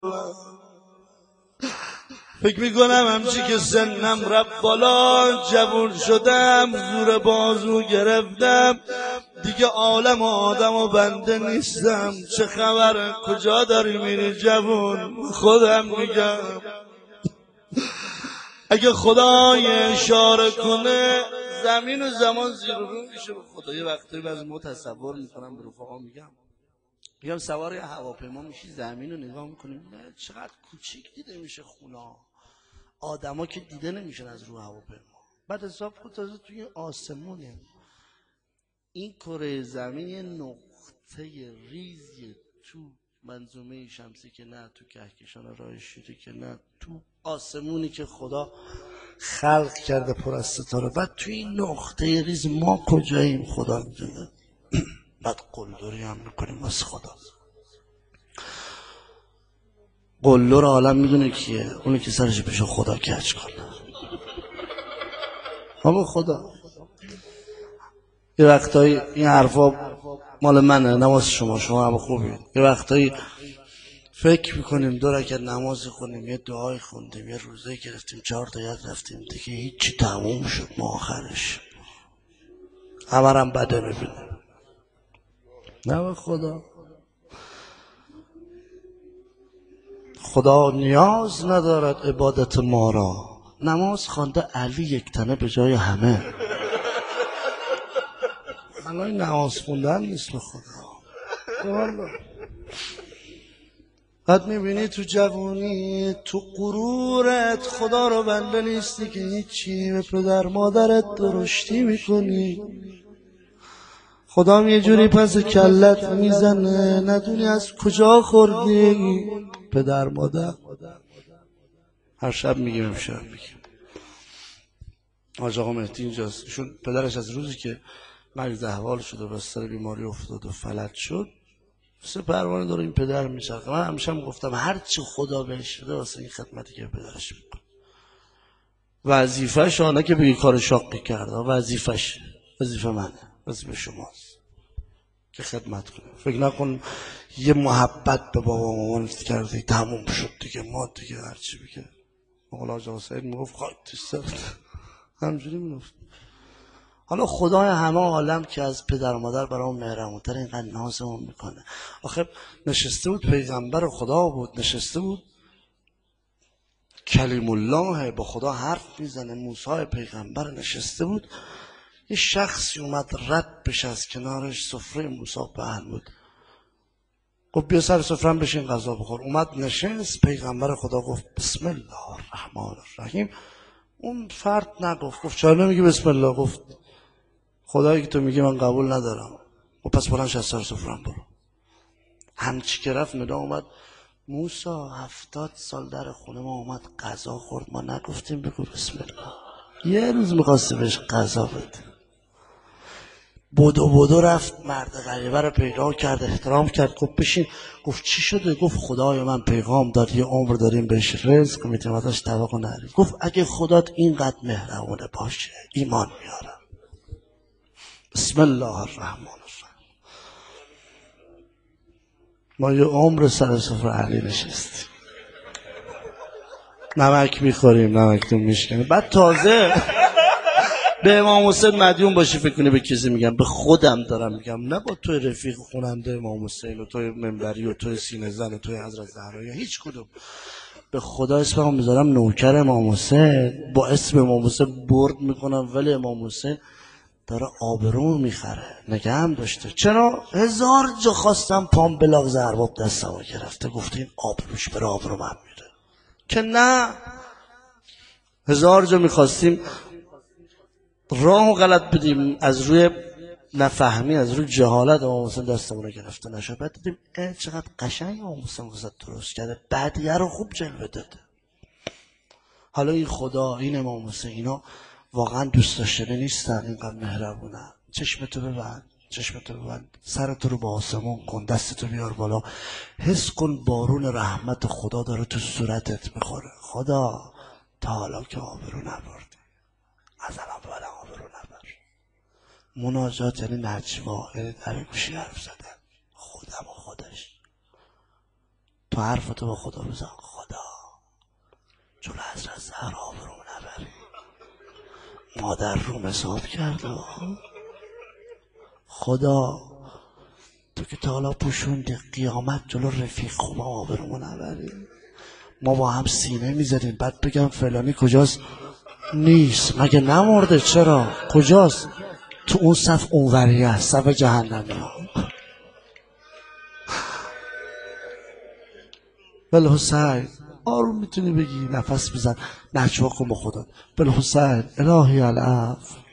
فکر میکنم همچی که سنم رفت بالا، جوون شدم، زور بازو گرفتم، دیگه عالم و آدم و بنده نیستم. چه خبره؟ کجا داری میری جوون؟ خودم میگم اگه خدای اشاره کنه زمین و زمان زیر رو میشه. خدا یه وقتی بعضی ما تصور میکنم، به رفقا میگم سوار یه هواپیما میشی، زمین رو نگاه میکنیم چقدر کوچیک دیده میشه، خونا آدما که دیده نمیشن از رو هواپیما. بعد حساب کن تازه توی آسمونه، این کره زمین یه نقطه ریزی تو منظومه شمسی که نه، تو کهکشان راه شیری که نه، تو آسمونی که خدا خلق کرده پر از ستاره. بعد توی این نقطه ریز ما کجاییم خدا میدونه. بعد قلدری هم میکنیم واسه خدا. قلدر عالم میدونه کیه؟ اونی که سرش پیش خدا کج کنه. همون خدا. یه وقتایی این حرفا مال منه، نماز شما هم خوبید. یه وقتایی فکر میکنیم 2 رکعت نماز خونیم، یه دعای خوندیم، یه روزه گرفتیم، 4 تا یاد رفتیم، دیگه هیچی تموم شد. ما آخرش همرم بده میبینیم. نه به خدا نیاز ندارد عبادت ما را، نماز خوانده علی یک تنه به جای همه. الان نماز خوندن نیست به خدا. بعد میبینی تو جوونی، تو غرورت خدا رو بنده نیستی که هیچی، به پدر مادرت درشتی میکنی، خدا یه جوری پس کلت میزنه، ندونی از کجا خوردی. پدر مادر هر شب میگیم، امشب میگیم حاج آقا مهدی اینجاست، ایشون پدرش از روزی که مریض احوال شد و بستر بیماری افتاد و فلج شد، مثل پروانه داره این پدر میچرخه. من همیشه هم گفتم هرچی خدا بهش شده واسه این خدمتی که پدرش میکنه، وظیفه‌ش آنه که بگی کار شاقی کرده، وظیفه منه، وظیفه شماست که خدمت کنه. فکر نکن یه محبت به بابا و مامانت کردی تموم شد دیگه، ما دیگه هرچی بگه. مولا آقا سعید میگفت خاک تو سرت، همجوری میگفت. حالا خدای همه عالم که از پدر و مادر برام مهربونتر اینقدر نازمون میکنه. آخه نشسته بود پیغمبر خدا بود، نشسته بود کلیم الله با خدا حرف میزنه، موسی پیغمبر نشسته بود، یه شخصی اومد رد بشه از کنارش، سفره موسی پهن بود، گفت بیا سر سفرم بشین غذا بخور. اومد نشست، پیغمبر خدا گفت بسم الله الرحمن الرحیم. اون فرد نگفت، گفت چرا نمیگی بسم الله؟ گفت خدایی که تو میگی من قبول ندارم. و پس بلند شد سر سفرم برو. همچی که رفت ندا اومد موسی 70 سال در خونه ما اومد غذا خورد، ما نگفتیم بگو بسم الله. یه روز میخواستی بهش غذا بده، بدو رفت مرد غریبه رو پیدا کرد، احترام کرد، گفت بشین. گفت چی شده؟ گفت خدای من پیغام داد یه عمر داریم بهش رزق میتیم ازش توقع نریم. گفت اگه خدات اینقدر مهربونه باشه ایمان میارم. بسم الله الرحمن الرحیم. ما یه عمر سر سفره علی نشستیم، نمک میخوریم، نمک میشکنیم. بعد تازه به امام حسین مدیون باشی فکر کنی به کسی میگم، به خودم دارم میگم، نه با توی رفیق خوننده امام حسین و توی منبری و توی سینه زن و توی حضرت زهرا یا هیچ کدوم. به خدا اسمم میذارم نوکر امام حسین، با اسم امام حسین برد میکنم، ولی امام حسین داره آبرو میخره، نگه هم داشته. چرا 1000 جا خواستم پام بلاغ ضرباب دستم گرفته، گفته این آبروش بره آبرو من میره، که نه 1000 جا میخواستیم راهو غلط بدیم، از روی نفهمی، از روی جهالت امام حسین دستمون رو گرفته نشه. بعد دیدیم چقدر قشنگ امام حسین واسه درست کرده، بعدیه رو خوب جلوه داده. حالا این خدا، این امام حسین، اینا واقعا دوست داشتنی نیستن، اینقدر مهربونن. چشمتو ببند، سرتو رو با آسمون کن، دستتو بیار بالا، حس کن بارون رحمت خدا داره تو صورتت میخوره. خدا تا حالا که آبرو نبردی، از الان به بعد آبرو نبر. مناجات یعنی نجوا، یعنی در گوشی حرف زدن، خودم و خودش. تو حرفتو با خدا بزن. خدا جلو حضرت زهرا آبرومو نبری، مادر روم حساب کرده. خدا تو که تا حالا پوشوندی، قیامت جلو رفیق خوبم آبرومو نبری. ما با هم سینه میزدیم، بعد بگم فلانی کجاست؟ نیست. مگه نمرده؟ چرا؟ کجاست؟ تو اون صف اونوریه است، صف جهنمی ها. بالحسین آروم میتونی بگی، نفس بزن، نجوا کن با خدا. بالحسین الهی العفو